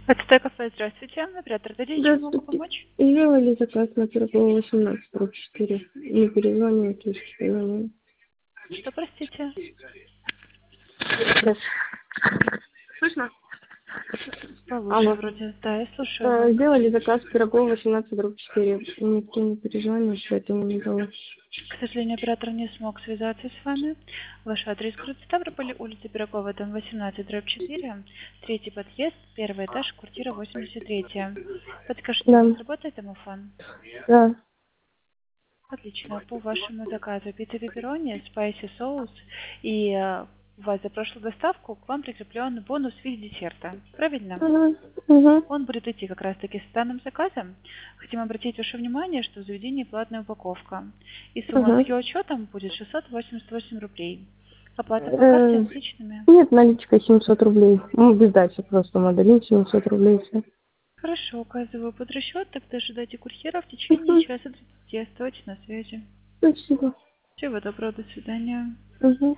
Отстой кафе, здравствуйте. Оператор, дадите, чем могу Здравствуйте. помочь? Сделали заказ на Пирогова 18, 4. Не перезвонили, то есть перезвонили. Что, простите? Сейчас. Слышно? Получше Алло. вроде. Да, я слушаю вас. Сделали заказ Пирогова 18, 4. Никто не перезвонил, поэтому не дало. К сожалению, оператор не смог связаться с вами. Ваш адрес город Ставрополь, улица Пирогова, дом 18, дробь 4, третий подъезд, первый этаж, квартира 83. Подскажите, у Да. вас работает домофон? Да. Отлично. По вашему заказу пицца пепперони, спайси соус и у вас за прошлую доставку к вам прикреплен бонус в виде десерта. Правильно? Угу. Угу. Он будет идти как раз таки с данным заказом. Хотим обратить ваше внимание, что в заведении платная упаковка. И сумма с Угу. ее учетом будет 688 рублей. Оплата по карте наличными. Нет, наличка 700 рублей. Ну, без дачи просто модели 700 рублей. Все. Хорошо, указываю под расчет, тогда ожидайте курьера в течение часа 30. Оставайтесь на связи. Спасибо. Всего доброго, до свидания. Угу.